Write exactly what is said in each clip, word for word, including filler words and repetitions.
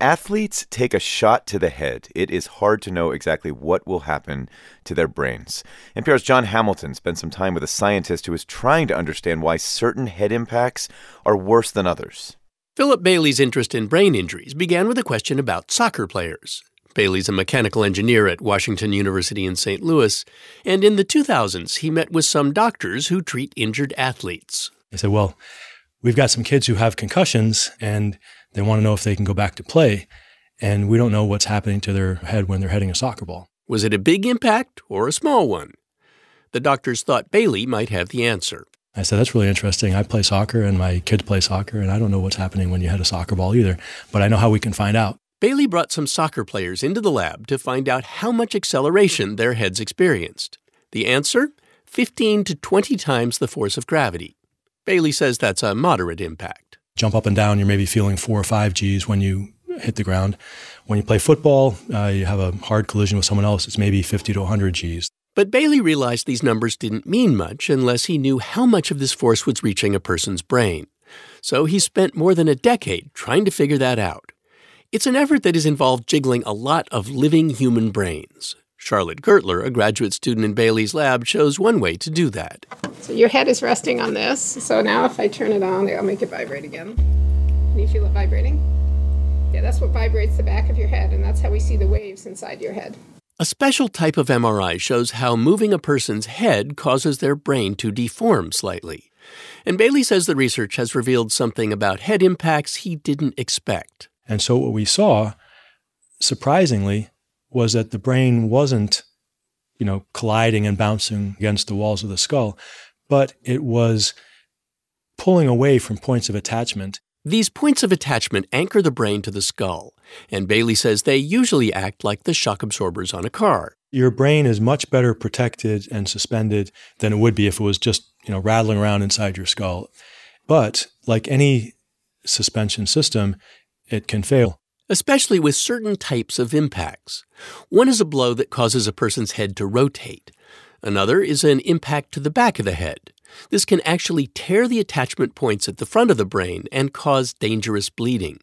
athletes take a shot to the head, it is hard to know exactly what will happen to their brains. N P R's Jon Hamilton spent some time with a scientist who is trying to understand why certain head impacts are worse than others. Philip Bailey's interest in brain injuries began with a question about soccer players. Bailey's a mechanical engineer at Washington University in Saint Louis, and in the two thousands, he met with some doctors who treat injured athletes. I said, well, we've got some kids who have concussions, and they want to know if they can go back to play, and we don't know what's happening to their head when they're heading a soccer ball. Was it a big impact or a small one? The doctors thought Bailey might have the answer. I said, that's really interesting. I play soccer, and my kids play soccer, and I don't know what's happening when you hit a soccer ball either, but I know how we can find out. Bailey brought some soccer players into the lab to find out how much acceleration their heads experienced. The answer? fifteen to twenty times the force of gravity. Bailey says that's a moderate impact. Jump up and down, you're maybe feeling four or five G's when you hit the ground. When you play football, uh, you have a hard collision with someone else, it's maybe fifty to one hundred G's. But Bailey realized these numbers didn't mean much unless he knew how much of this force was reaching a person's brain. So he spent more than a decade trying to figure that out. It's an effort that has involved jiggling a lot of living human brains. Charlotte Gertler, a graduate student in Bailey's lab, shows one way to do that. So your head is resting on this. So now if I turn it on, I'll make it vibrate again. Can you feel it vibrating? Yeah, that's what vibrates the back of your head, and that's how we see the waves inside your head. A special type of M R I shows how moving a person's head causes their brain to deform slightly. And Bailey says the research has revealed something about head impacts he didn't expect. And so what we saw, surprisingly, was that the brain wasn't, you know, colliding and bouncing against the walls of the skull, but it was pulling away from points of attachment. These points of attachment anchor the brain to the skull, and Bailey says they usually act like the shock absorbers on a car. Your brain is much better protected and suspended than it would be if it was just, you know, rattling around inside your skull. But like any suspension system, it can fail. Especially with certain types of impacts. One is a blow that causes a person's head to rotate. Another is an impact to the back of the head. This can actually tear the attachment points at the front of the brain and cause dangerous bleeding.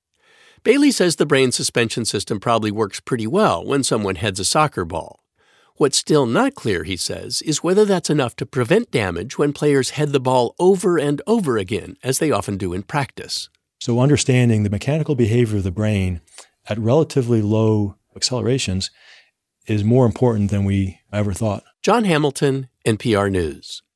Bailey says the brain suspension system probably works pretty well when someone heads a soccer ball. What's still not clear, he says, is whether that's enough to prevent damage when players head the ball over and over again, as they often do in practice. So understanding the mechanical behavior of the brain at relatively low accelerations is more important than we ever thought. Jon Hamilton, N P R News.